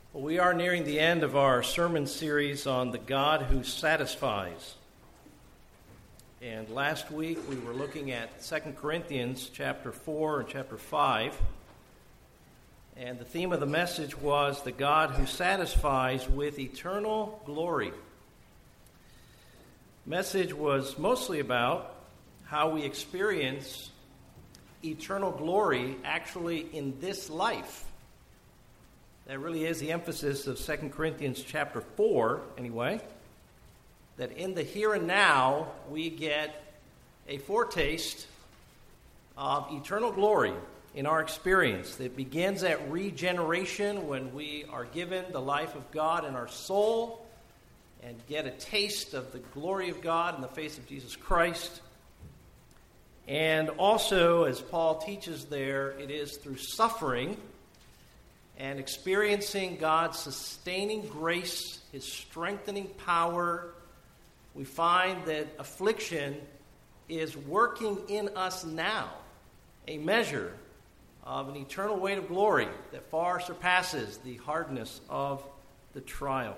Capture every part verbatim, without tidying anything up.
Well, we are nearing the end of our sermon series on the God who satisfies. And last week we were looking at Second Corinthians chapter four and chapter five. And the theme of the message was the God who satisfies with eternal glory. The message was mostly about how we experience eternal glory actually in this life. That really is the emphasis of Second Corinthians chapter four, anyway. That in the here and now, we get a foretaste of eternal glory in our experience. It begins at regeneration when we are given the life of God in our soul and get a taste of the glory of God in the face of Jesus Christ. And also, as Paul teaches there, it is through suffering and experiencing God's sustaining grace, His strengthening power, we find that affliction is working in us now, a measure of an eternal weight of glory that far surpasses the hardness of the trial.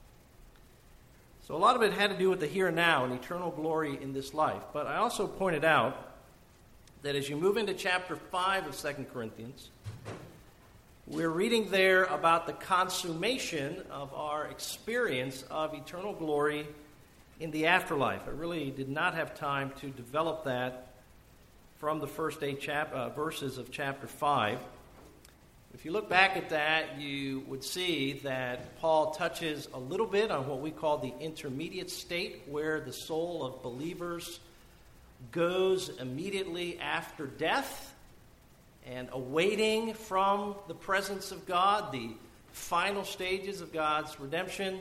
So a lot of it had to do with the here and now and eternal glory in this life. But I also pointed out that as you move into chapter five of Second Corinthians, we're reading there about the consummation of our experience of eternal glory in the afterlife. I really did not have time to develop that from the first eight chap- uh, verses of chapter five. If you look back at that, you would see that Paul touches a little bit on what we call the intermediate state, where the soul of believers goes immediately after death, and awaiting from the presence of God the final stages of God's redemption,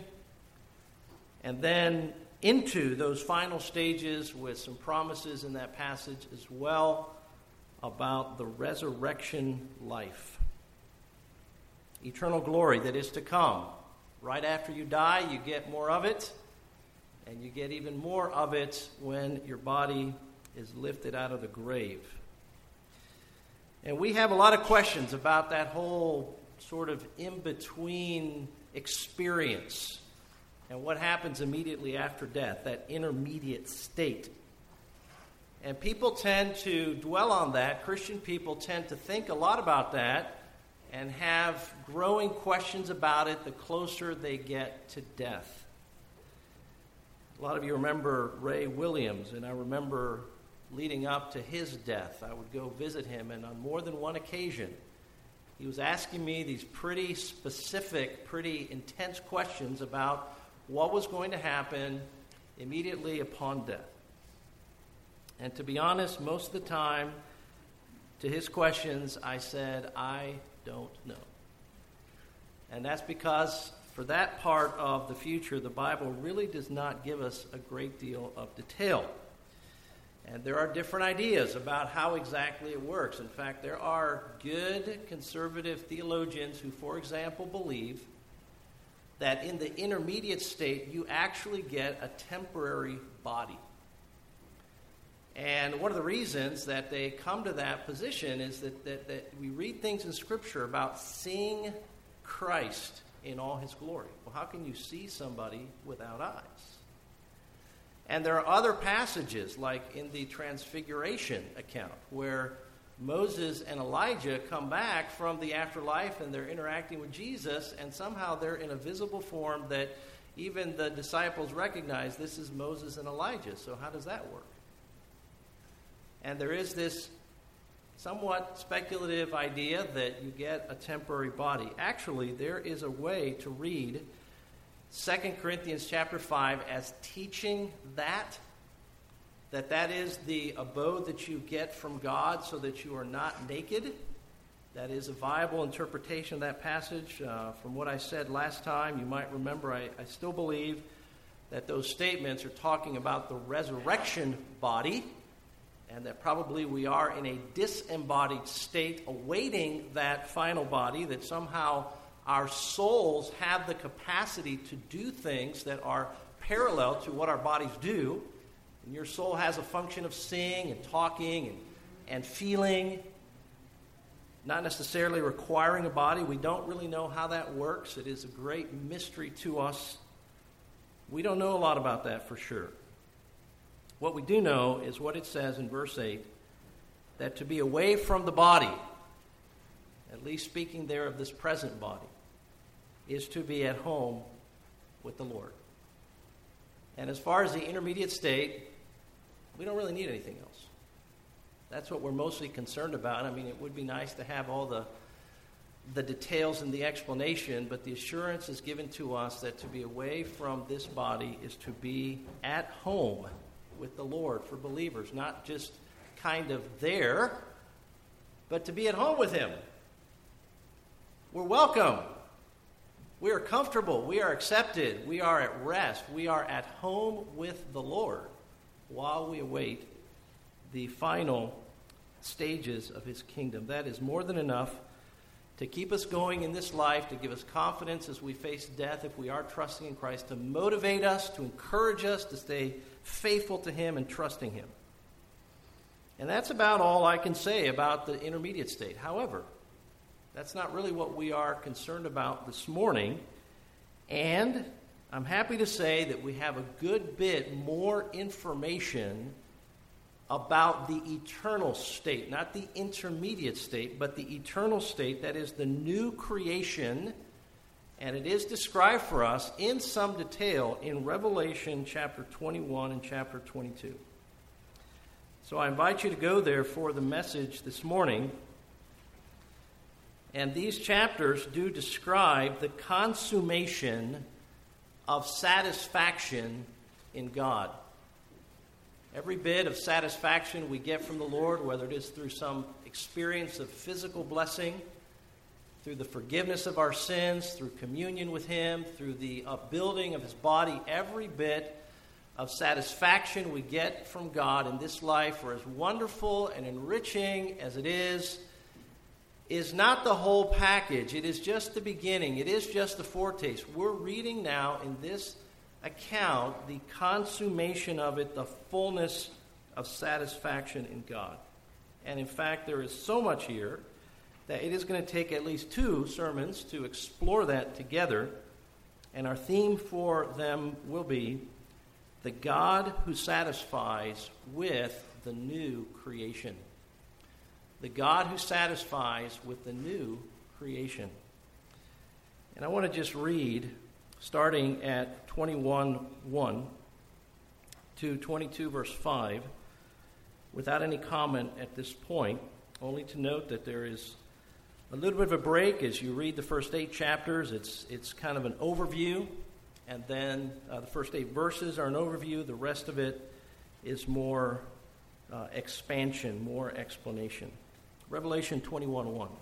and then into those final stages with some promises in that passage as well about the resurrection life. Eternal glory that is to come. Right after you die, you get more of it, and you get even more of it when your body is lifted out of the grave. And we have a lot of questions about that whole sort of in-between experience and what happens immediately after death, that intermediate state. And people tend to dwell on that. Christian people tend to think a lot about that and have growing questions about it the closer they get to death. A lot of you remember Ray Williams, and I remember leading up to his death, I would go visit him, and on more than one occasion, he was asking me these pretty specific, pretty intense questions about what was going to happen immediately upon death. And to be honest, most of the time, to his questions, I said, I don't know. And that's because for that part of the future, the Bible really does not give us a great deal of detail. And there are different ideas about how exactly it works. In fact, there are good conservative theologians who, for example, believe that in the intermediate state, you actually get a temporary body. And one of the reasons that they come to that position is that, that, that we read things in Scripture about seeing Christ in all His glory. Well, how can you see somebody without eyes? And there are other passages, like in the Transfiguration account, where Moses and Elijah come back from the afterlife and they're interacting with Jesus, and somehow they're in a visible form that even the disciples recognize this is Moses and Elijah. So how does that work? And there is this somewhat speculative idea that you get a temporary body. Actually, there is a way to read Second Corinthians chapter five as teaching that, that that is the abode that you get from God so that you are not naked. That is a viable interpretation of that passage. Uh, from what I said last time, you might remember I, I still believe that those statements are talking about the resurrection body, and that probably we are in a disembodied state awaiting that final body, that somehow our souls have the capacity to do things that are parallel to what our bodies do. And your soul has a function of seeing and talking and, and feeling. not necessarily requiring a body. We don't really know how that works. It is a great mystery to us. We don't know a lot about that for sure. What we do know is what it says in verse eight, that to be away from the body, at least speaking there of this present body, is to be at home with the Lord. And as far as the intermediate state, we don't really need anything else. That's what we're mostly concerned about. I mean, it would be nice to have all the the details and the explanation, but the assurance is given to us that to be away from this body is to be at home with the Lord for believers, not just kind of there, but to be at home with Him. We're welcome. We are comfortable. We are accepted. We are at rest. We are at home with the Lord while we await the final stages of His kingdom. That is more than enough to keep us going in this life, to give us confidence as we face death if we are trusting in Christ, to motivate us, to encourage us to stay faithful to Him and trusting Him. And that's about all I can say about the intermediate state. However, that's not really what we are concerned about this morning. And I'm happy to say that we have a good bit more information about the eternal state, not the intermediate state, but the eternal state, that is the new creation, and it is described for us in some detail in Revelation chapter twenty-one and chapter twenty-two. So I invite you to go there for the message this morning. And these chapters do describe the consummation of satisfaction in God. Every bit of satisfaction we get from the Lord, whether it is through some experience of physical blessing, through the forgiveness of our sins, through communion with Him, through the upbuilding of His body, every bit of satisfaction we get from God in this life, for as wonderful and enriching as it is, is not the whole package. It is just the beginning. It is just the foretaste. We're reading now in this account the consummation of it, the fullness of satisfaction in God. And in fact, there is so much here that it is going to take at least two sermons to explore that together. And our theme for them will be the God who satisfies with the new creation. The God who satisfies with the new creation. And I want to just read, starting at twenty-one one to twenty-two verse five, without any comment at this point, only to note that there is a little bit of a break as you read the first eight chapters. It's, it's kind of an overview, and then uh, the first eight verses are an overview. The rest of it is more uh, expansion, more explanation. Revelation twenty-one one.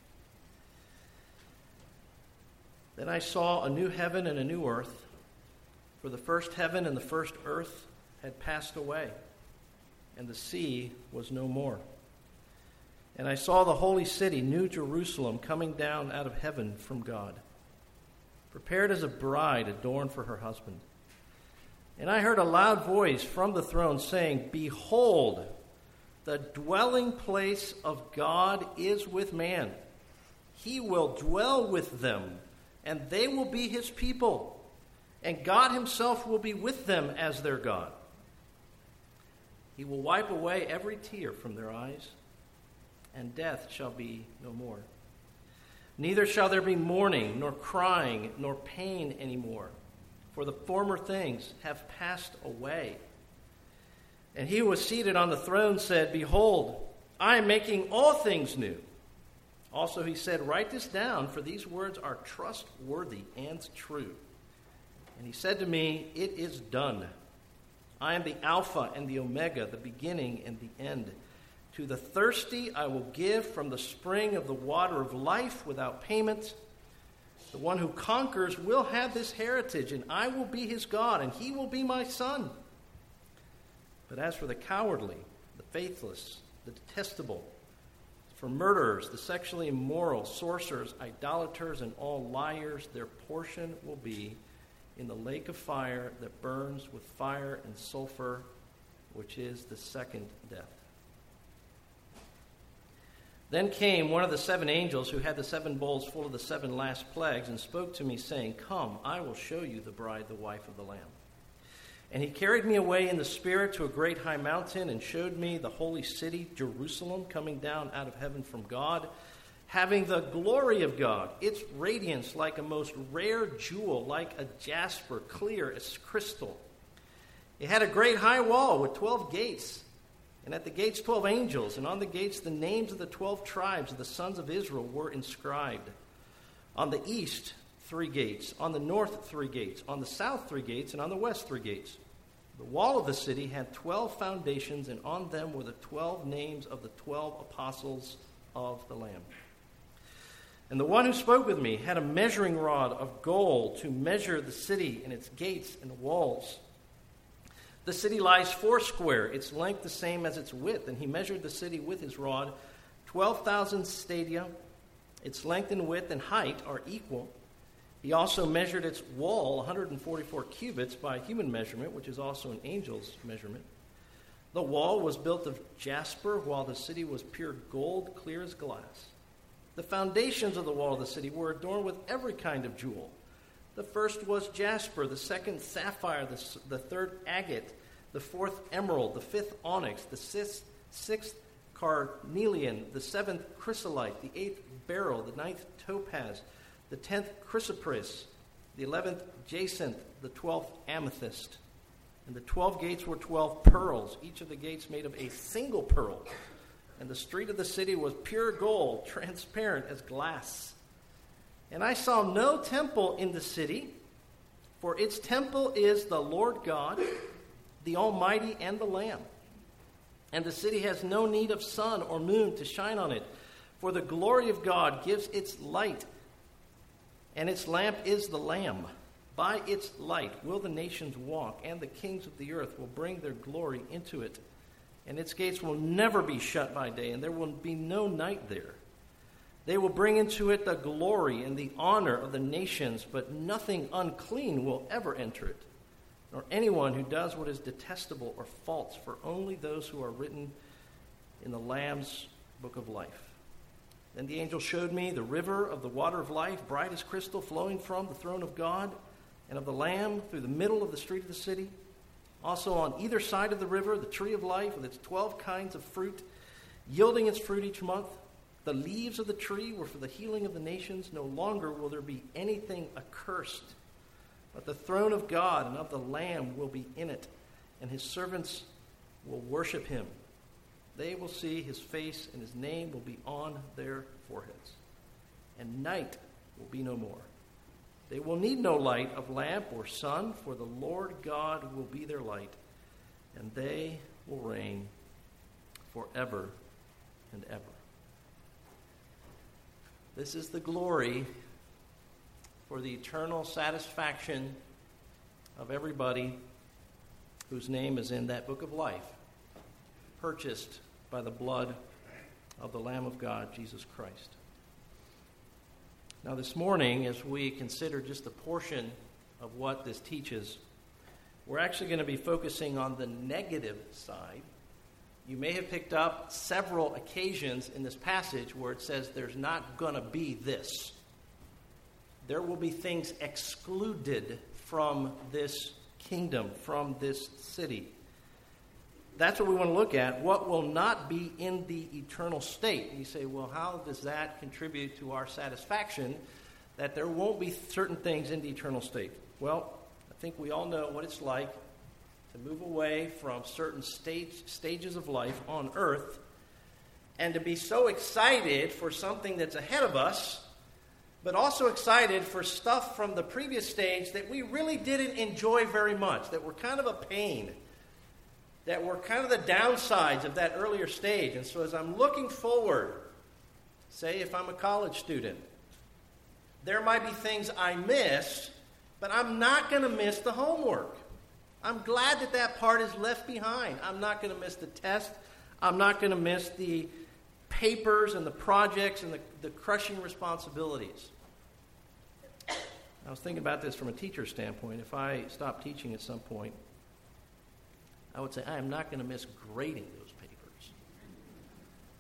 Then I saw a new heaven and a new earth, for the first heaven and the first earth had passed away, and the sea was no more. And I saw the holy city, New Jerusalem, coming down out of heaven from God, prepared as a bride adorned for her husband. And I heard a loud voice from the throne saying, "Behold, the dwelling place of God is with man. He will dwell with them, and they will be His people, and God Himself will be with them as their God. He will wipe away every tear from their eyes, and death shall be no more. Neither shall there be mourning, nor crying, nor pain anymore, for the former things have passed away." And he who was seated on the throne said, "Behold, I am making all things new." Also he said, "Write this down, for these words are trustworthy and true." And he said to me, "It is done. I am the Alpha and the Omega, the beginning and the end. To the thirsty I will give from the spring of the water of life without payment. The one who conquers will have this heritage, and I will be his God, and he will be my son. But as for the cowardly, the faithless, the detestable, for murderers, the sexually immoral, sorcerers, idolaters, and all liars, their portion will be in the lake of fire that burns with fire and sulfur, which is the second death." Then came one of the seven angels who had the seven bowls full of the seven last plagues and spoke to me, saying, Come, I will show you the bride, the wife of the Lamb. And he carried me away in the Spirit to a great high mountain and showed me the holy city, Jerusalem, coming down out of heaven from God, having the glory of God, its radiance like a most rare jewel, like a jasper, clear as crystal. It had a great high wall with twelve gates, and at the gates twelve angels, and on the gates the names of the twelve tribes of the sons of Israel were inscribed. On the east, three gates. On the north, three gates. On the south, three gates. And on the west, three gates. The wall of the city had twelve foundations, and on them were the twelve names of the twelve apostles of the Lamb. And the one who spoke with me had a measuring rod of gold to measure the city and its gates and the walls. The city lies foursquare, its length the same as its width. And he measured the city with his rod, twelve thousand stadia. Its length and width and height are equal. He also measured its wall, one hundred forty-four cubits by human measurement, which is also an angel's measurement. The wall was built of jasper, while the city was pure gold, clear as glass. The foundations of the wall of the city were adorned with every kind of jewel. The first was jasper, the second sapphire, the, the third agate, the fourth emerald, the fifth onyx, the sixth, sixth carnelian, the seventh chrysolite, the eighth beryl, the ninth topaz, the tenth chrysoprase, the eleventh jacinth, the twelfth amethyst. And the twelve gates were twelve pearls, each of the gates made of a single pearl. And the street of the city was pure gold, transparent as glass. And I saw no temple in the city, for its temple is the Lord God, the Almighty, and the Lamb. And the city has no need of sun or moon to shine on it, for the glory of God gives its light, and its lamp is the Lamb. By its light will the nations walk, and the kings of the earth will bring their glory into it. And its gates will never be shut by day, and there will be no night there. They will bring into it the glory and the honor of the nations, but nothing unclean will ever enter it, nor anyone who does what is detestable or false, for only those who are written in the Lamb's book of life. Then the angel showed me the river of the water of life, bright as crystal, flowing from the throne of God and of the Lamb through the middle of the street of the city. Also on either side of the river, the tree of life with its twelve kinds of fruit, yielding its fruit each month. The leaves of the tree were for the healing of the nations. No longer will there be anything accursed, but the throne of God and of the Lamb will be in it, and his servants will worship him. They will see his face, and his name will be on their foreheads. And night will be no more. They will need no light of lamp or sun, for the Lord God will be their light, and they will reign forever and ever. This is the glory for the eternal satisfaction of everybody whose name is in that book of life, purchased by the blood of the Lamb of God, Jesus Christ. Now this morning, as we consider just a portion of what this teaches, we're actually going to be focusing on the negative side. You may have picked up several occasions in this passage where it says there's not going to be this. There will be things excluded from this kingdom, from this city. That's what we want to look at. What will not be in the eternal state? And you say, well, how does that contribute to our satisfaction that there won't be certain things in the eternal state? Well, I think we all know what it's like to move away from certain stage, stages of life on earth and to be so excited for something that's ahead of us, but also excited for stuff from the previous stage that we really didn't enjoy very much, that were kind of a pain, that were kind of the downsides of that earlier stage. And so as I'm looking forward, say if I'm a college student, there might be things I miss, but I'm not going to miss the homework. I'm glad that that part is left behind. I'm not going to miss the test. I'm not going to miss the papers and the projects and the, the crushing responsibilities. I was thinking about this from a teacher's standpoint. If I stopped teaching at some point, I would say I am not going to miss grading those papers.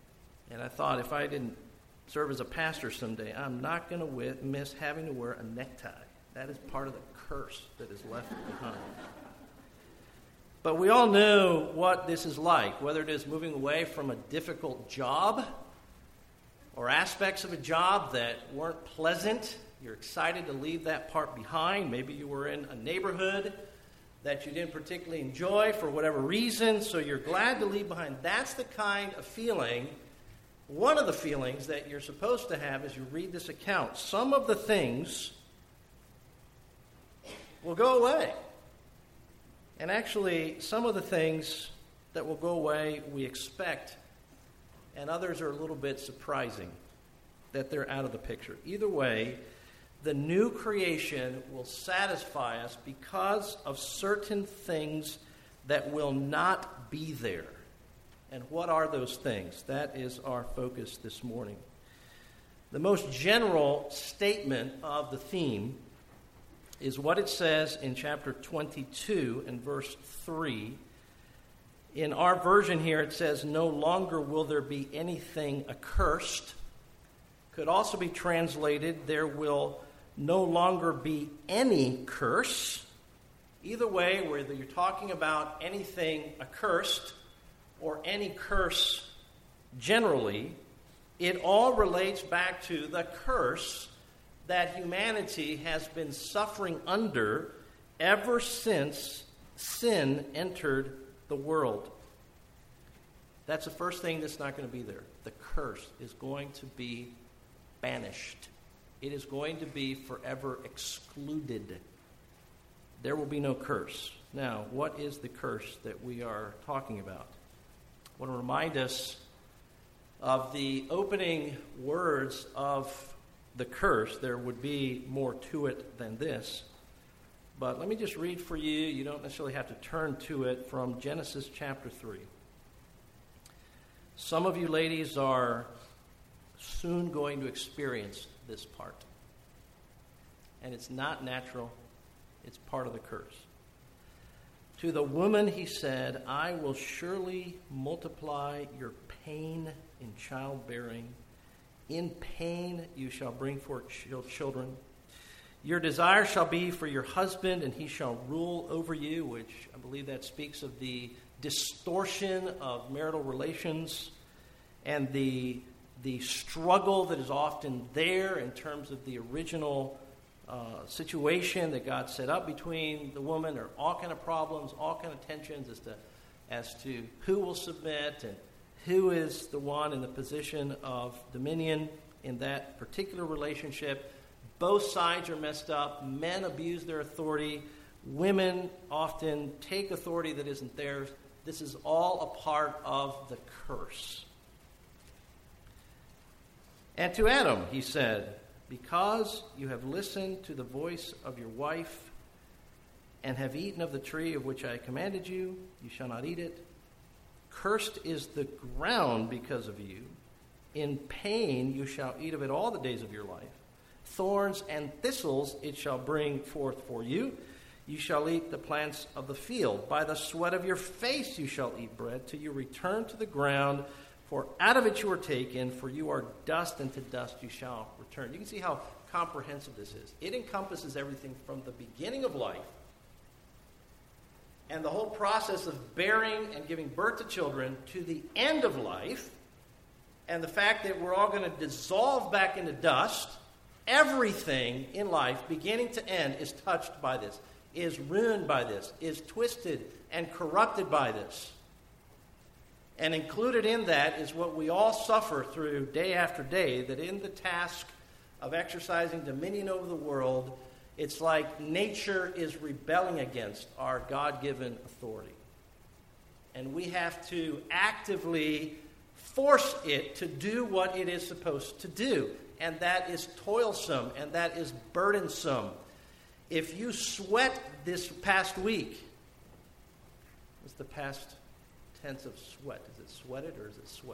And I thought, if I didn't serve as a pastor someday, I'm not going to miss having to wear a necktie. That is part of the curse that is left behind. But we all know what this is like, whether it is moving away from a difficult job or aspects of a job that weren't pleasant. You're excited to leave that part behind. Maybe you were in a neighborhood that you didn't particularly enjoy for whatever reason, so you're glad to leave behind. That's the kind of feeling, one of the feelings that you're supposed to have as you read this account. Some of the things will go away. And actually, some of the things that will go away we expect, and others are a little bit surprising that they're out of the picture. Either way, the new creation will satisfy us because of certain things that will not be there. And what are those things? That is our focus this morning. The most general statement of the theme is what it says in chapter twenty-two and verse three. In our version here, it says, "No longer will there be anything accursed." Could also be translated, "There will no longer be any curse." Either way, whether you're talking about anything accursed or any curse generally, it all relates back to the curse that humanity has been suffering under ever since sin entered the world. That's the first thing that's not going to be there. The curse is going to be banished. It is going to be forever excluded. There will be no curse. Now, what is the curse that we are talking about? I want to remind us of the opening words of the curse. There would be more to it than this. But let me just read for you. You don't necessarily have to turn to it, from Genesis chapter three. Some of you ladies are soon going to experience this part. And it's not natural. It's part of the curse. "To the woman he said, I will surely multiply your pain in childbearing. In pain you shall bring forth children. Your desire shall be for your husband, and he shall rule over you," which I believe that speaks of the distortion of marital relations and the, the struggle that is often there in terms of the original uh, situation that God set up between the woman. There are all kind of problems, all kind of tensions as to, as to who will submit and who is the one in the position of dominion in that particular relationship. Both sides are messed up. Men abuse their authority. Women often take authority that isn't theirs. This is all a part of the curse. "And to Adam he said, because you have listened to the voice of your wife and have eaten of the tree of which I commanded you, you shall not eat it. Cursed is the ground because of you. In pain you shall eat of it all the days of your life. Thorns and thistles it shall bring forth for you. You shall eat the plants of the field. By the sweat of your face you shall eat bread, till you return to the ground. For out of it you are taken, for you are dust, and to dust you shall return." You can see how comprehensive this is. It encompasses everything from the beginning of life and the whole process of bearing and giving birth to children to the end of life, and the fact that we're all going to dissolve back into dust. Everything in life, beginning to end, is touched by this, is ruined by this, is twisted and corrupted by this. And included in that is what we all suffer through day after day, that in the task of exercising dominion over the world, it's like nature is rebelling against our God-given authority. And we have to actively force it to do what it is supposed to do. And that is toilsome, and that is burdensome. If you sweat this past week, what's the past tense of sweat? Is it sweated or is it sweat?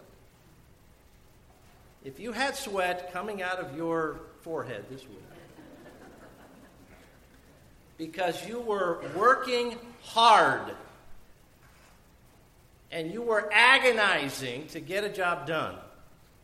If you had sweat coming out of your forehead this week because you were working hard and you were agonizing to get a job done,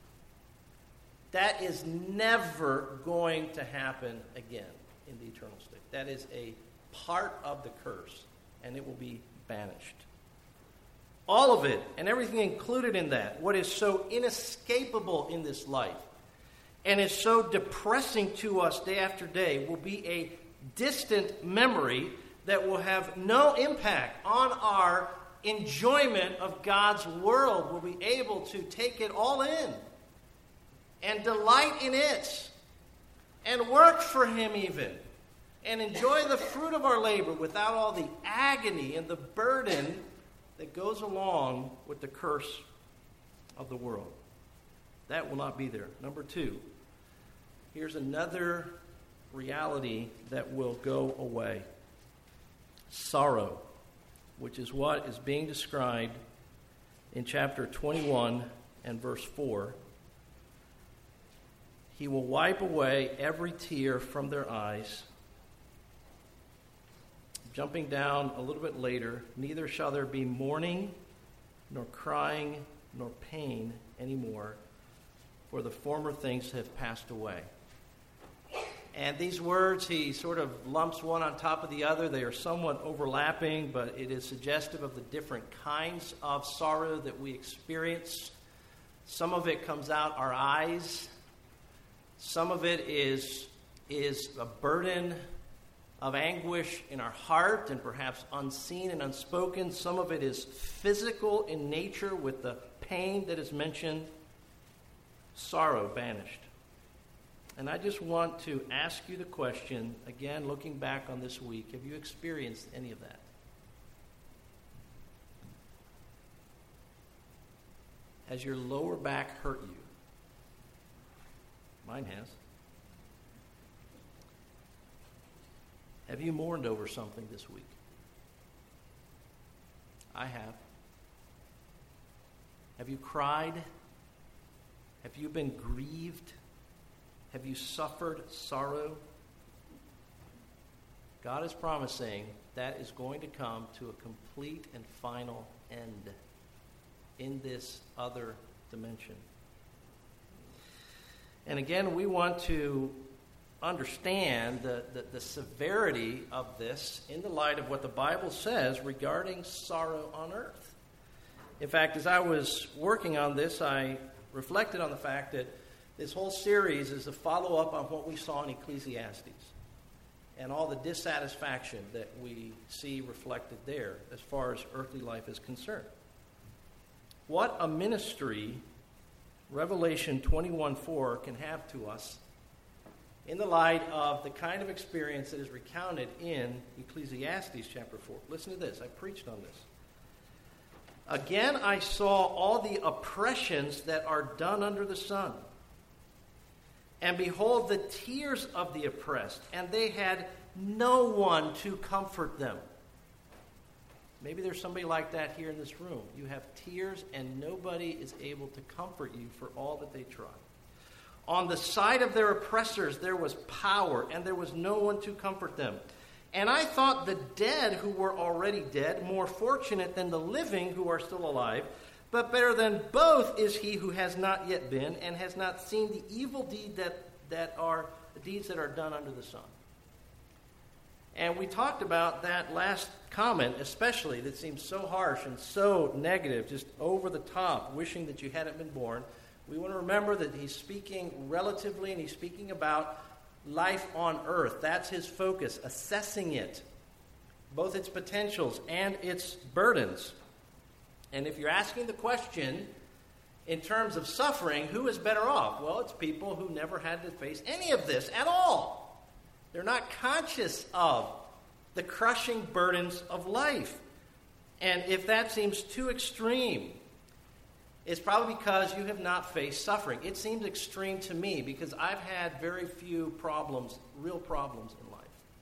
That is never going to happen again in the eternal state. That is a part of the curse, and it will be banished. All of it, and everything included in that, what is so inescapable in this life, and is so depressing to us day after day, will be a distant memory that will have no impact on our enjoyment of God's world. We'll be able to take it all in and delight in it and work for Him even and enjoy the fruit of our labor without all the agony and the burden that goes along with the curse of the world. That will not be there. Number two, here's another reality that will go away. Sorrow, which is what is being described in chapter twenty-one and verse four. He will wipe away every tear from their eyes. Jumping down a little bit later, neither shall there be mourning, nor crying, nor pain anymore, for the former things have passed away. And these words, he sort of lumps one on top of the other. They are somewhat overlapping, but it is suggestive of the different kinds of sorrow that we experience. Some of it comes out our eyes. Some of it is, is a burden of anguish in our heart and perhaps unseen and unspoken. Some of it is physical in nature with the pain that is mentioned. Sorrow banished. And I just want to ask you the question, again, looking back on this week, have you experienced any of that? Has your lower back hurt you? Mine has. Have you mourned over something this week? I have. Have you cried? Have you been grieved? Have you suffered sorrow? God is promising that is going to come to a complete and final end in this other dimension. And again, we want to understand the, the, the severity of this in the light of what the Bible says regarding sorrow on earth. In fact, as I was working on this, I reflected on the fact that this whole series is a follow-up on what we saw in Ecclesiastes and all the dissatisfaction that we see reflected there as far as earthly life is concerned. What a ministry Revelation twenty-one four can have to us in the light of the kind of experience that is recounted in Ecclesiastes chapter four. Listen to this. I preached on this. Again, I saw all the oppressions that are done under the sun. And behold, the tears of the oppressed, and they had no one to comfort them. Maybe there's somebody like that here in this room. You have tears, and nobody is able to comfort you for all that they try. On the side of their oppressors there was power, and there was no one to comfort them. And I thought the dead who were already dead more fortunate than the living who are still alive. But better than both is he who has not yet been and has not seen the evil deed that, that are the deeds that are done under the sun. And we talked about that last comment, especially, that seems so harsh and so negative, just over the top, wishing that you hadn't been born. We want to remember that he's speaking relatively, and he's speaking about life on earth. That's his focus, assessing it, both its potentials and its burdens. And if you're asking the question in terms of suffering, who is better off? Well, it's people who never had to face any of this at all. They're not conscious of the crushing burdens of life. And if that seems too extreme, it's probably because you have not faced suffering. It seems extreme to me because I've had very few problems, real problems in life.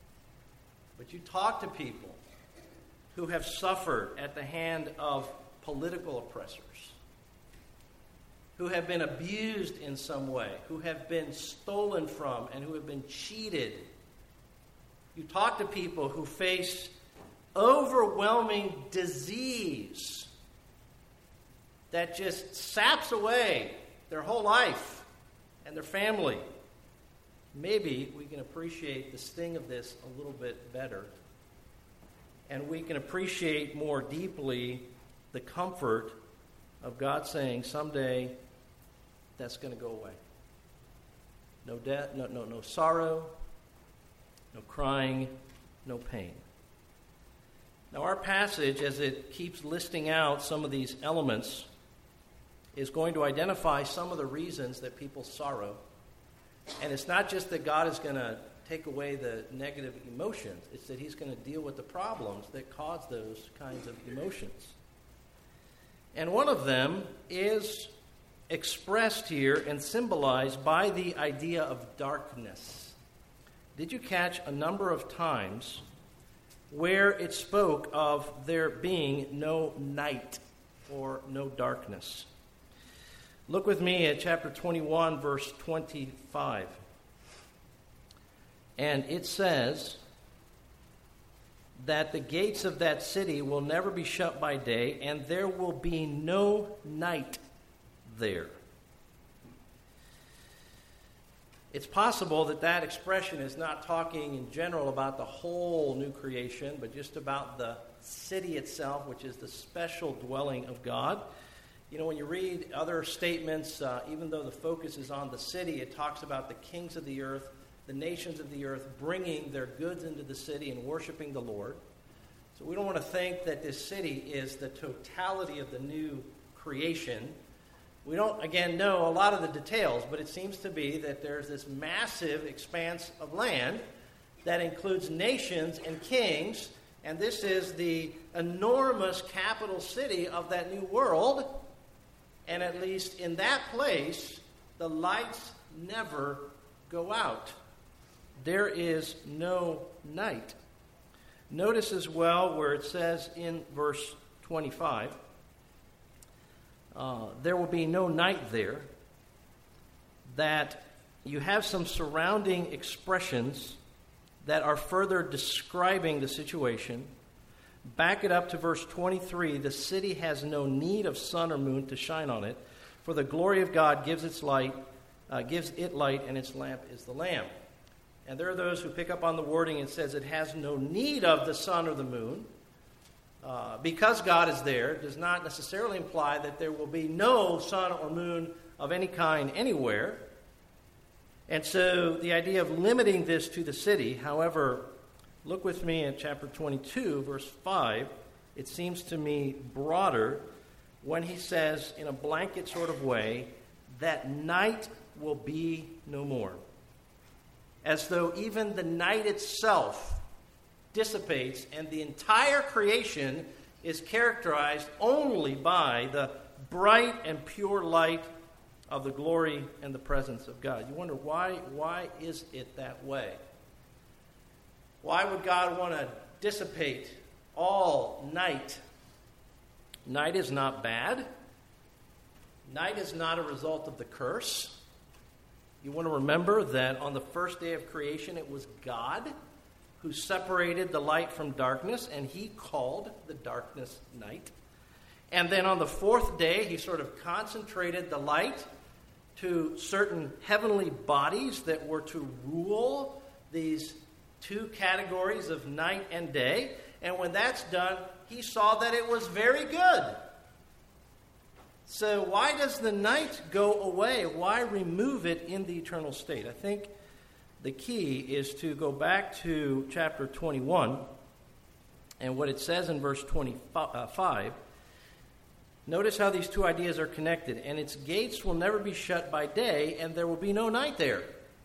But you talk to people who have suffered at the hand of political oppressors, who have been abused in some way, who have been stolen from, and who have been cheated. You talk to people who face overwhelming disease that just saps away their whole life. and their family. Maybe we can appreciate the sting of this a little bit better, and we can appreciate more deeply the comfort of God saying someday that's going to go away. No death, no, no, no sorrow, no crying, no pain. Now, our passage, as it keeps listing out some of these elements, is going to identify some of the reasons that people sorrow. And it's not just that God is going to take away the negative emotions. It's that he's going to deal with the problems that cause those kinds of emotions. And one of them is expressed here and symbolized by the idea of darkness. Did you catch a number of times where it spoke of there being no night or no darkness? Look with me at chapter twenty-one, verse twenty-five. And it says that the gates of that city will never be shut by day, and there will be no night there. It's possible that that expression is not talking in general about the whole new creation, but just about the city itself, which is the special dwelling of God. You know, when you read other statements, uh, even though the focus is on the city, it talks about the kings of the earth, the nations of the earth, bringing their goods into the city and worshiping the Lord. So we don't want to think that this city is the totality of the new creation. We don't, again, know a lot of the details, but it seems to be that there's this massive expanse of land that includes nations and kings, and this is the enormous capital city of that new world. And at least in that place, the lights never go out. There is no night. Notice as well where it says in verse twenty-five, uh, there will be no night there, that you have some surrounding expressions that are further describing the situation. Back it up to verse twenty-three. The city has no need of sun or moon to shine on it, for the glory of God gives its light, uh, gives it light, and its lamp is the Lamb. And there are those who pick up on the wording and says it has no need of the sun or the moon. Uh, because God is there, does not necessarily imply that there will be no sun or moon of any kind anywhere. And so the idea of limiting this to the city, however, look with me at chapter twenty-two, verse five. It seems to me broader when he says, in a blanket sort of way, that night will be no more. As though even the night itself dissipates and the entire creation is characterized only by the bright and pure light of the glory and the presence of God. You wonder, why, why is it that way? Why would God want to dissipate all night? Night is not bad. Night is not a result of the curse. You want to remember that on the first day of creation, it was God who separated the light from darkness, and he called the darkness night. And then on the fourth day, he sort of concentrated the light to certain heavenly bodies that were to rule these two categories of night and day. And when that's done, he saw that it was very good. So why does the night go away? Why remove it in the eternal state? I think the key is to go back to chapter twenty-one and what it says in verse twenty-five. Notice how these two ideas are connected. And its gates will never be shut by day, and there will be no night there.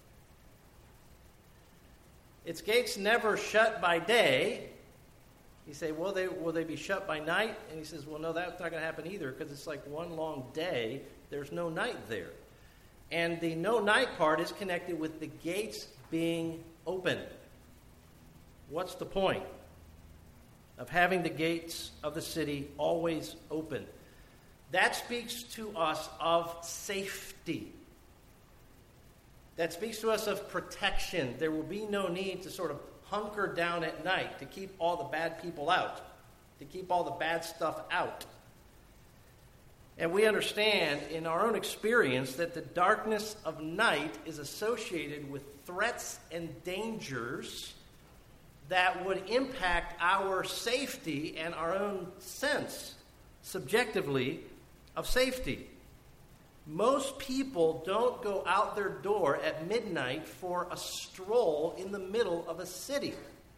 Its gates never shut by day. You say, well, they, will they be shut by night? And he says, well, no, that's not going to happen either, because it's like one long day. There's no night there. And the no night part is connected with the gates being open. What's the point of having the gates of the city always open? That speaks to us of safety. That speaks to us of protection. There will be no need to sort of hunker down at night to keep all the bad people out, to keep all the bad stuff out. And we understand in our own experience that the darkness of night is associated with threats and dangers that would impact our safety and our own sense, subjectively, of safety. Most people don't go out their door at midnight for a stroll in the middle of a city.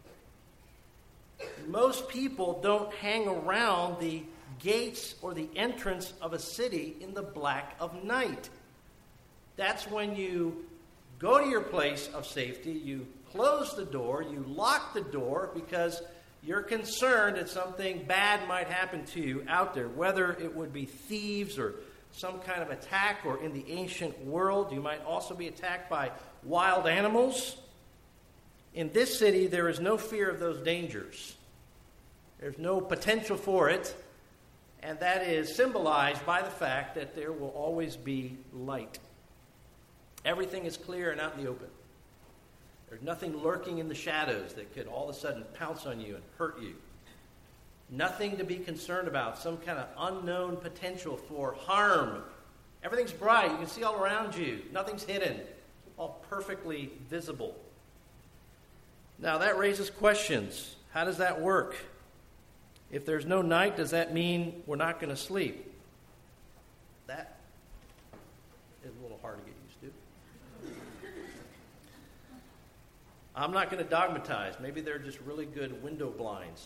Most people don't hang around the gates or the entrance of a city in the black of night. That's when you go to your place of safety, you close the door, you lock the door because you're concerned that something bad might happen to you out there, whether it would be thieves or some kind of attack, or in the ancient world, you might also be attacked by wild animals. In this city, there is no fear of those dangers. There's no potential for it. And that is symbolized by the fact that there will always be light. Everything is clear and out in the open. There's nothing lurking in the shadows that could all of a sudden pounce on you and hurt you. Nothing to be concerned about, some kind of unknown potential for harm. Everything's bright. You can see all around you. Nothing's hidden. All perfectly visible. Now that raises questions. How does that work? If there's no night, does that mean we're not going to sleep? That is a little hard to get used to. I'm not going to dogmatize. Maybe they're just really good window blinds.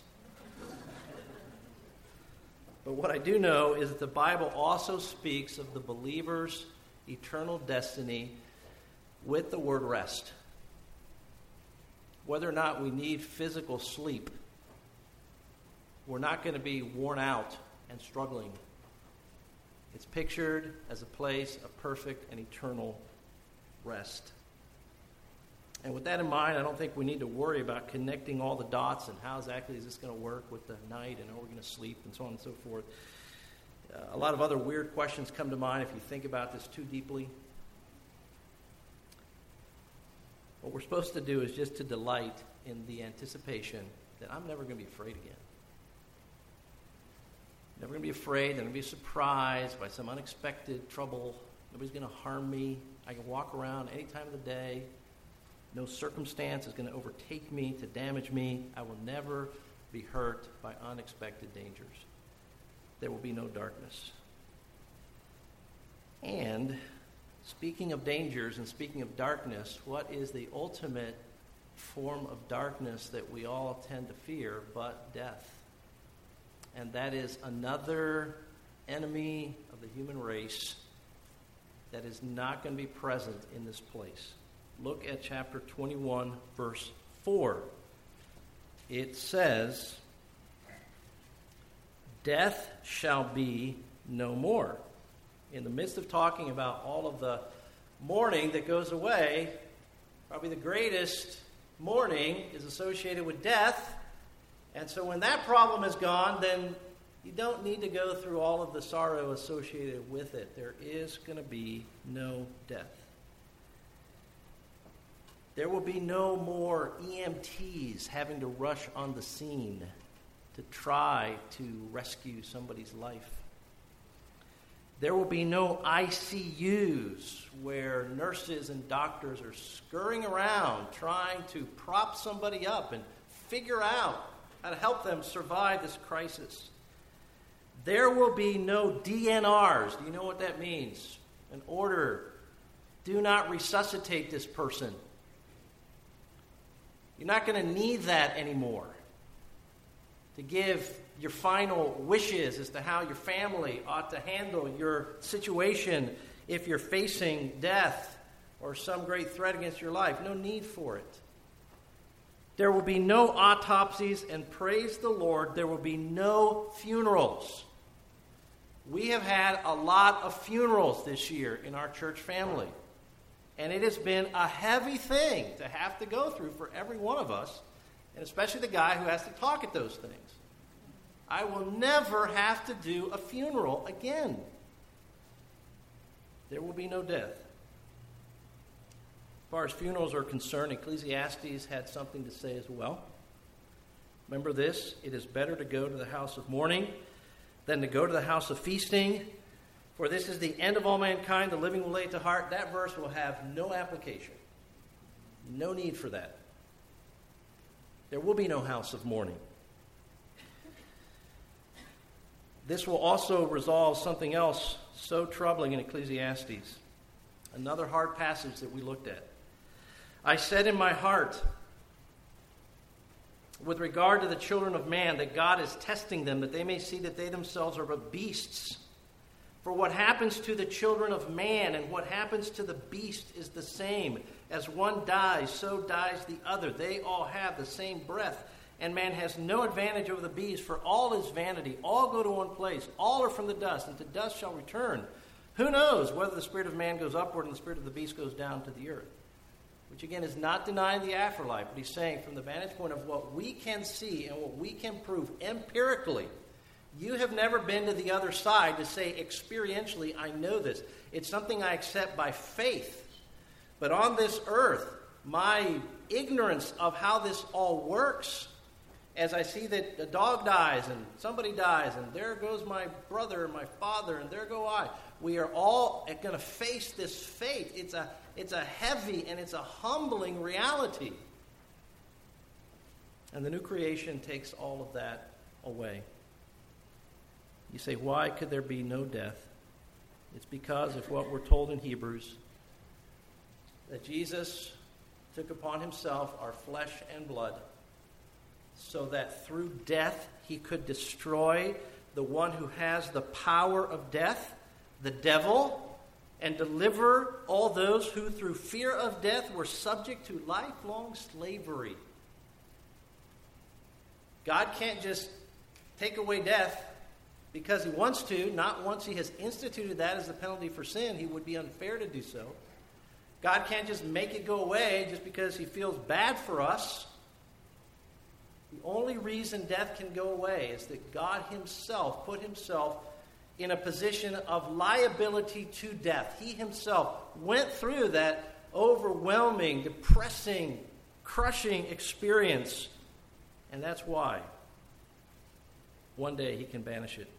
But what I do know is that the Bible also speaks of the believer's eternal destiny with the word rest. Whether or not we need physical sleep, we're not going to be worn out and struggling. It's pictured as a place of perfect and eternal rest. And with that in mind, I don't think we need to worry about connecting all the dots and how exactly is this going to work with the night and how we're going to sleep and so on and so forth. Uh, a lot of other weird questions come to mind if you think about this too deeply. What we're supposed to do is just to delight in the anticipation that I'm never going to be afraid again. Never going to be afraid. I'm going to be surprised by some unexpected trouble. Nobody's going to harm me. I can walk around any time of the day. No circumstance is going to overtake me to damage me. I will never be hurt by unexpected dangers. There will be no darkness. And speaking of dangers and speaking of darkness, what is the ultimate form of darkness that we all tend to fear but death? And that is another enemy of the human race that is not going to be present in this place. Look at chapter twenty-one, verse four. It says, "Death shall be no more." In the midst of talking about all of the mourning that goes away, probably the greatest mourning is associated with death. And so when that problem is gone, then you don't need to go through all of the sorrow associated with it. There is going to be no death. There will be no more E M Ts having to rush on the scene to try to rescue somebody's life. There will be no I C Us where nurses and doctors are scurrying around trying to prop somebody up and figure out how to help them survive this crisis. There will be no D N Rs. Do you know what that means? An order. Do not resuscitate this person. You're not going to need that anymore to give your final wishes as to how your family ought to handle your situation if you're facing death or some great threat against your life. No need for it. There will be no autopsies, and praise the Lord, there will be no funerals. We have had a lot of funerals this year in our church family. And it has been a heavy thing to have to go through for every one of us, and especially the guy who has to talk at those things. I will never have to do a funeral again. There will be no death. As far as funerals are concerned, Ecclesiastes had something to say as well. Remember this: it is better to go to the house of mourning than to go to the house of feasting. For this is the end of all mankind, the living will lay it to heart. That verse will have no application. No need for that. There will be no house of mourning. This will also resolve something else so troubling in Ecclesiastes. Another hard passage that we looked at. I said in my heart, with regard to the children of man, that God is testing them, that they may see that they themselves are but beasts. For what happens to the children of man and what happens to the beast is the same. As one dies, so dies the other. They all have the same breath. And man has no advantage over the beast, for all is vanity. All go to one place. All are from the dust, and to dust shall return. Who knows whether the spirit of man goes upward and the spirit of the beast goes down to the earth? Which again is not denying the afterlife, but he's saying from the vantage point of what we can see and what we can prove empirically. You have never been to the other side to say experientially, I know this. It's something I accept by faith. But on this earth, my ignorance of how this all works, as I see that a dog dies and somebody dies and there goes my brother and my father and there go I. We are all going to face this fate. It's a, it's a heavy and it's a humbling reality. And the new creation takes all of that away. You say, why could there be no death? It's because of what we're told in Hebrews, that Jesus took upon himself our flesh and blood, so that through death he could destroy the one who has the power of death, the devil, and deliver all those who through fear of death were subject to lifelong slavery. God can't just take away death because he wants to. Not once he has instituted that as the penalty for sin. He would be unfair to do so. God can't just make it go away just because he feels bad for us. The only reason death can go away is that God himself put himself in a position of liability to death. He himself went through that overwhelming, depressing, crushing experience. And that's why one day he can banish it.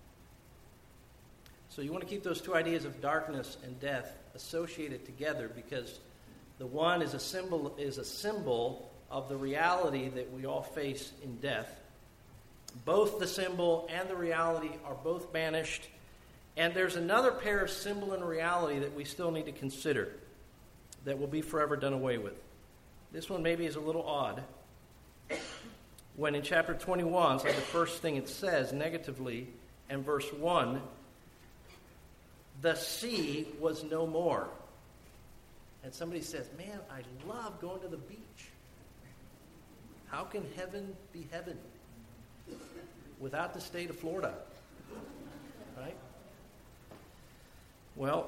So you want to keep those two ideas of darkness and death associated together, because the one is a symbol is a symbol of the reality that we all face in death. Both the symbol and the reality are both banished. And there's another pair of symbol and reality that we still need to consider that will be forever done away with. This one maybe is a little odd. When in chapter twenty-one, so the first thing it says negatively, and verse one, the sea was no more. And somebody says, man, I love going to the beach. How can heaven be heaven without the state of Florida? Right? Well,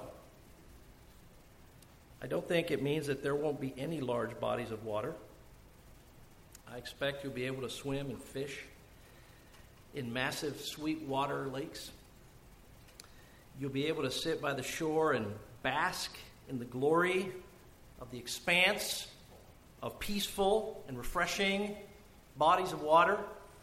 I don't think it means that there won't be any large bodies of water. I expect you'll be able to swim and fish in massive sweet water lakes. You'll be able to sit by the shore and bask in the glory of the expanse of peaceful and refreshing bodies of water.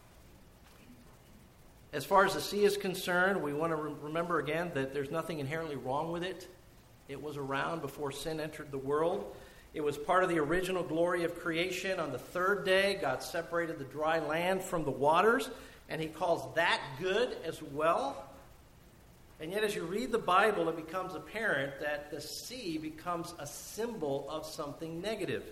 As far as the sea is concerned, we want to re- remember again that there's nothing inherently wrong with it. It was around before sin entered the world. It was part of the original glory of creation. On the third day, God separated the dry land from the waters, and he calls that good as well. And yet, as you read the Bible, it becomes apparent that the sea becomes a symbol of something negative.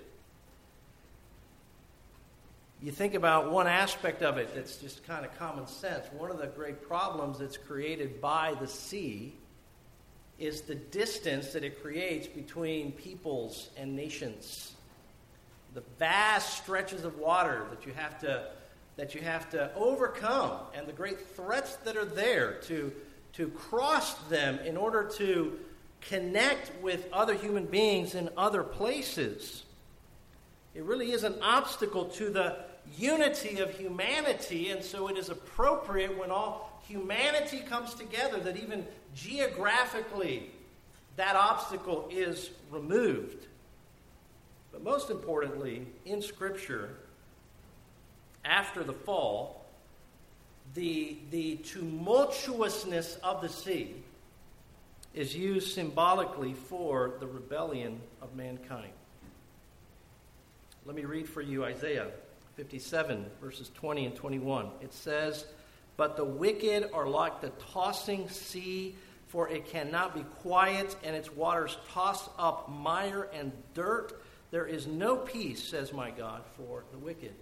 You think about one aspect of it that's just kind of common sense. One of the great problems that's created by the sea is the distance that it creates between peoples and nations. The vast stretches of water that you have to that you have to overcome, and the great threats that are there to to cross them in order to connect with other human beings in other places. It really is an obstacle to the unity of humanity, and so it is appropriate when all humanity comes together that even geographically that obstacle is removed. But most importantly, in Scripture, after the fall, the, the tumultuousness of the sea is used symbolically for the rebellion of mankind. Let me read for you Isaiah fifty-seven, verses twenty and twenty-one. It says, "But the wicked are like the tossing sea, for it cannot be quiet, and its waters toss up mire and dirt. There is no peace, says my God, for the wicked."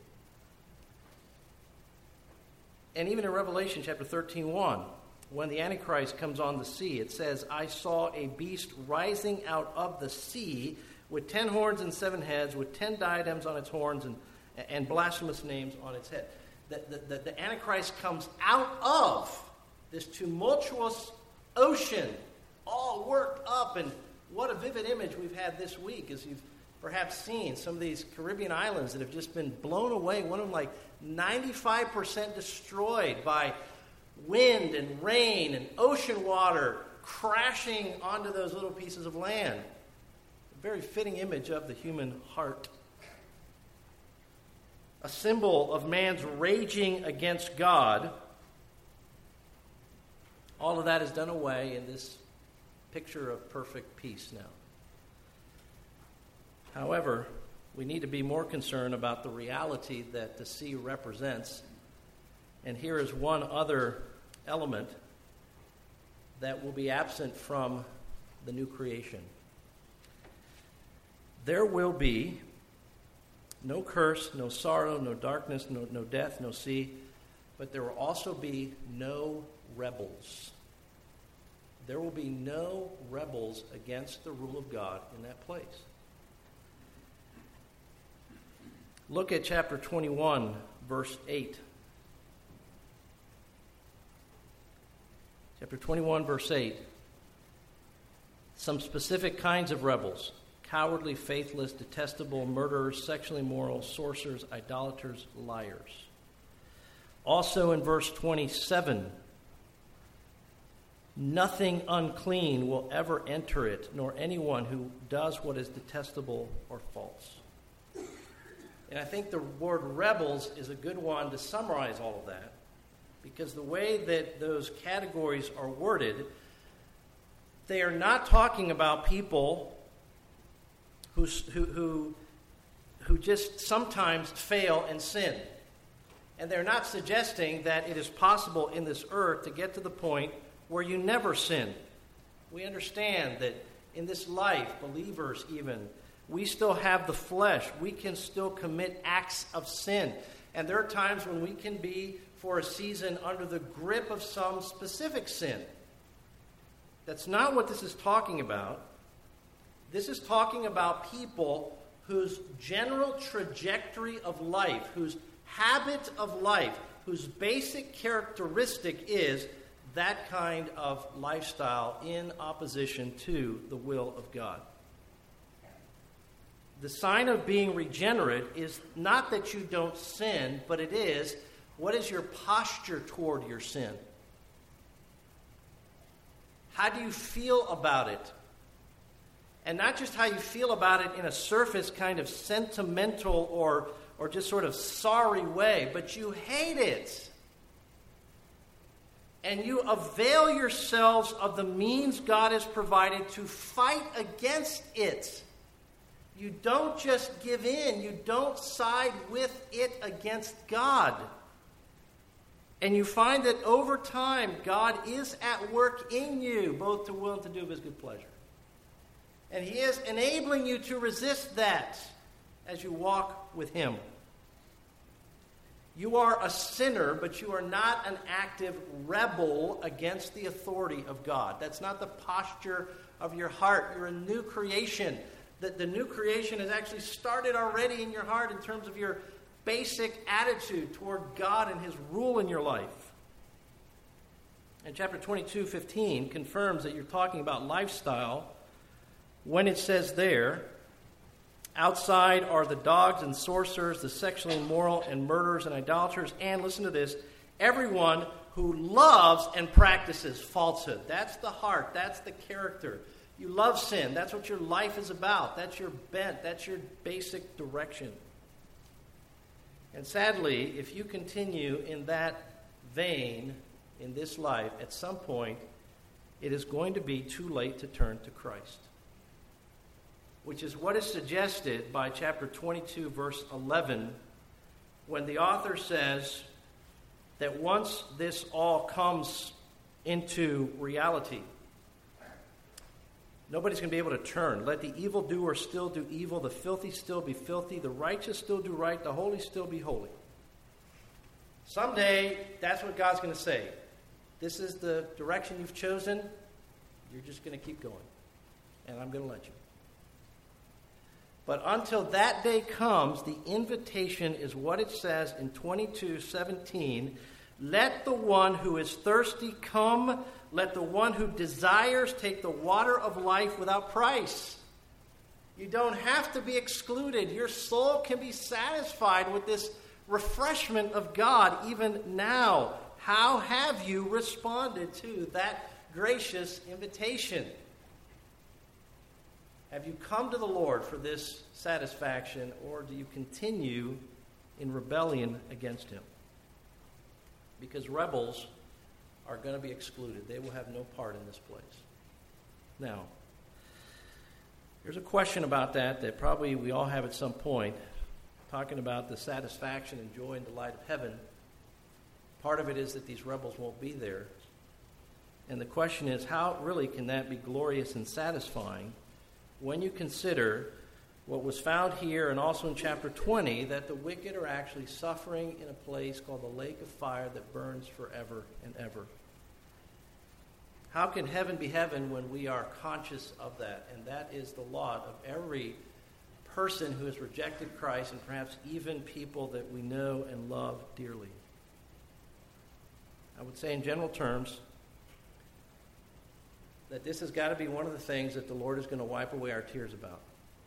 And even in Revelation chapter thirteen, one, when the Antichrist comes on the sea, it says, "I saw a beast rising out of the sea with ten horns and seven heads, with ten diadems on its horns and, and blasphemous names on its head." The, the, the, the Antichrist comes out of this tumultuous ocean, all worked up. And what a vivid image we've had this week, as you've perhaps seen some of these Caribbean islands that have just been blown away. One of them like ninety-five percent destroyed by wind and rain and ocean water crashing onto those little pieces of land. A very fitting image of the human heart. A symbol of man's raging against God. All of that is done away in this picture of perfect peace now. However, we need to be more concerned about the reality that the sea represents. And here is one other element that will be absent from the new creation. There will be no curse, no sorrow, no darkness, no, no death, no sea, but there will also be no rebels. There will be no rebels against the rule of God in that place. Look at chapter twenty-one, verse eight. Chapter twenty-one, verse eight. Some specific kinds of rebels: cowardly, faithless, detestable, murderers, sexually immoral, sorcerers, idolaters, liars. Also in verse twenty-seven, nothing unclean will ever enter it, nor anyone who does what is detestable or false. And I think the word rebels is a good one to summarize all of that, because the way that those categories are worded, they are not talking about people who, who, who, who just sometimes fail and sin. And they're not suggesting that it is possible in this earth to get to the point where you never sin. We understand that in this life, believers even, we still have the flesh. We can still commit acts of sin. And there are times when we can be, for a season, under the grip of some specific sin. That's not what this is talking about. This is talking about people whose general trajectory of life, whose habit of life, whose basic characteristic is that kind of lifestyle in opposition to the will of God. The sign of being regenerate is not that you don't sin, but it is, what is your posture toward your sin? How do you feel about it? And not just how you feel about it in a surface kind of sentimental or, or just sort of sorry way, but you hate it. And you avail yourselves of the means God has provided to fight against it. You don't just give in. You don't side with it against God. And you find that over time, God is at work in you, both to will and to do of his good pleasure. And he is enabling you to resist that as you walk with him. You are a sinner, but you are not an active rebel against the authority of God. That's not the posture of your heart. You're a new creation. The, the new creation has actually started already in your heart in terms of your basic attitude toward God and his rule in your life. And chapter twenty-two, fifteen confirms that you're talking about lifestyle when it says there, outside are the dogs and sorcerers, the sexually immoral and murderers and idolaters, and listen to this, everyone who loves and practices falsehood. That's the heart. That's the character. You love sin. That's what your life is about. That's your bent. That's your basic direction. And sadly, if you continue in that vein in this life, at some point, it is going to be too late to turn to Christ. Which is what is suggested by chapter twenty-two, verse eleven, when the author says that once this all comes into reality, nobody's going to be able to turn. Let the evildoer still do evil, the filthy still be filthy, the righteous still do right, the holy still be holy. Someday, that's what God's going to say. This is the direction you've chosen. You're just going to keep going. And I'm going to let you. But until that day comes, the invitation is what it says in twenty-two seventeen. Let the one who is thirsty come. Let the one who desires take the water of life without price. You don't have to be excluded. Your soul can be satisfied with this refreshment of God even now. How have you responded to that gracious invitation? Have you come to the Lord for this satisfaction, or do you continue in rebellion against him? Because rebels are going to be excluded. They will have no part in this place. Now, there's a question about that that probably we all have at some point, talking about the satisfaction and joy and delight of heaven. Part of it is that these rebels won't be there. And the question is, how really can that be glorious and satisfying when you consider what was found here and also in chapter twenty, that the wicked are actually suffering in a place called the lake of fire that burns forever and ever? How can heaven be heaven when we are conscious of that? And that is the lot of every person who has rejected Christ, and perhaps even people that we know and love dearly. I would say in general terms that this has got to be one of the things that the Lord is going to wipe away our tears about.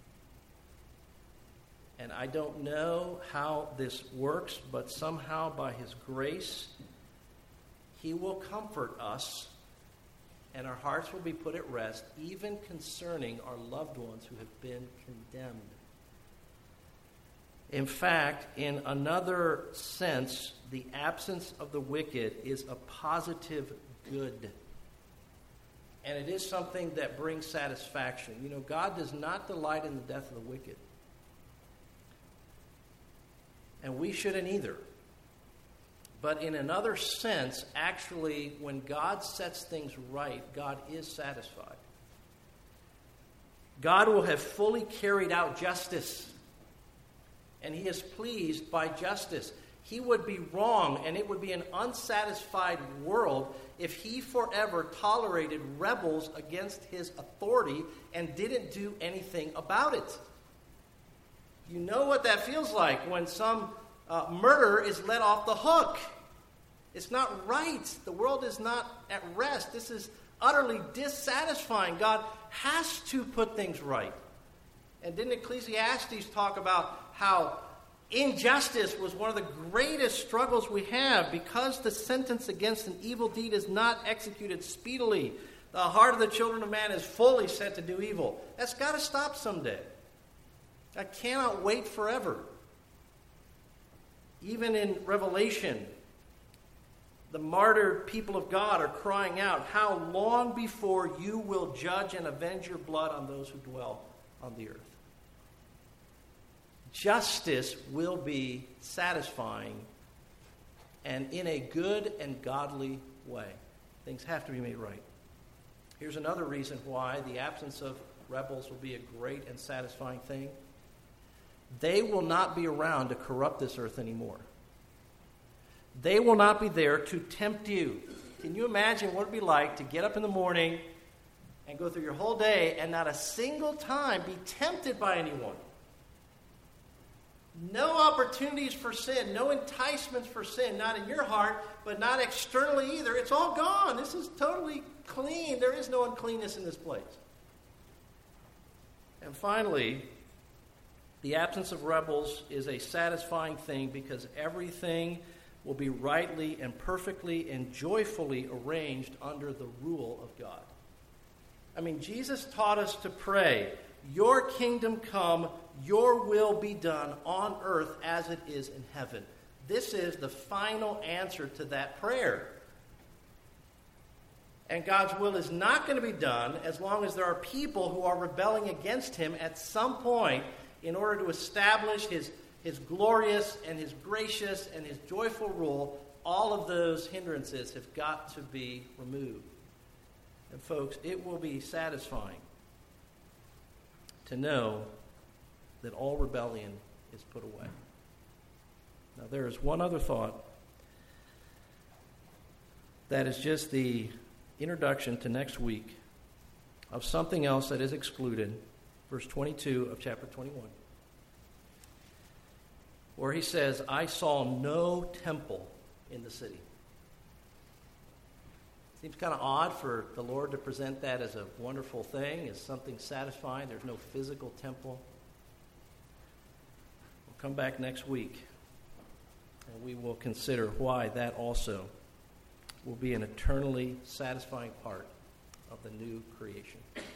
And I don't know how this works, but somehow by his grace, he will comfort us, and our hearts will be put at rest, even concerning our loved ones who have been condemned. In fact, in another sense, the absence of the wicked is a positive good. And it is something that brings satisfaction. You know, God does not delight in the death of the wicked. And we shouldn't either. But in another sense, actually, when God sets things right, God is satisfied. God will have fully carried out justice. And he is pleased by justice. He would be wrong, and it would be an unsatisfied world if he forever tolerated rebels against his authority and didn't do anything about it. You know what that feels like when some uh, murder is let off the hook. It's not right. The world is not at rest. This is utterly dissatisfying. God has to put things right. And didn't Ecclesiastes talk about how injustice was one of the greatest struggles we have? Because the sentence against an evil deed is not executed speedily, the heart of the children of man is fully set to do evil. That's got to stop someday. That cannot wait forever. Even in Revelation, the martyred people of God are crying out, how long before you will judge and avenge your blood on those who dwell on the earth? Justice will be satisfying, and in a good and godly way. Things have to be made right. Here's another reason why the absence of rebels will be a great and satisfying thing. They will not be around to corrupt this earth anymore. They will not be there to tempt you. Can you imagine what it would be like to get up in the morning and go through your whole day and not a single time be tempted by anyone? No opportunities for sin, no enticements for sin, not in your heart, but not externally either. It's all gone. This is totally clean. There is no uncleanness in this place. And finally, the absence of rebels is a satisfying thing because everything will be rightly and perfectly and joyfully arranged under the rule of God. I mean, Jesus taught us to pray, your kingdom come, your will be done on earth as it is in heaven. This is the final answer to that prayer. And God's will is not going to be done as long as there are people who are rebelling against him at some point in order to establish his, his glorious and his gracious and his joyful rule. All of those hindrances have got to be removed. And folks, it will be satisfying to know that all rebellion is put away. Now, there is one other thought that is just the introduction to next week of something else that is excluded, verse twenty-two of chapter twenty-one, where he says, I saw no temple in the city. Seems kind of odd for the Lord to present that as a wonderful thing, as something satisfying. There's no physical temple. We'll come back next week, and we will consider why that also will be an eternally satisfying part of the new creation.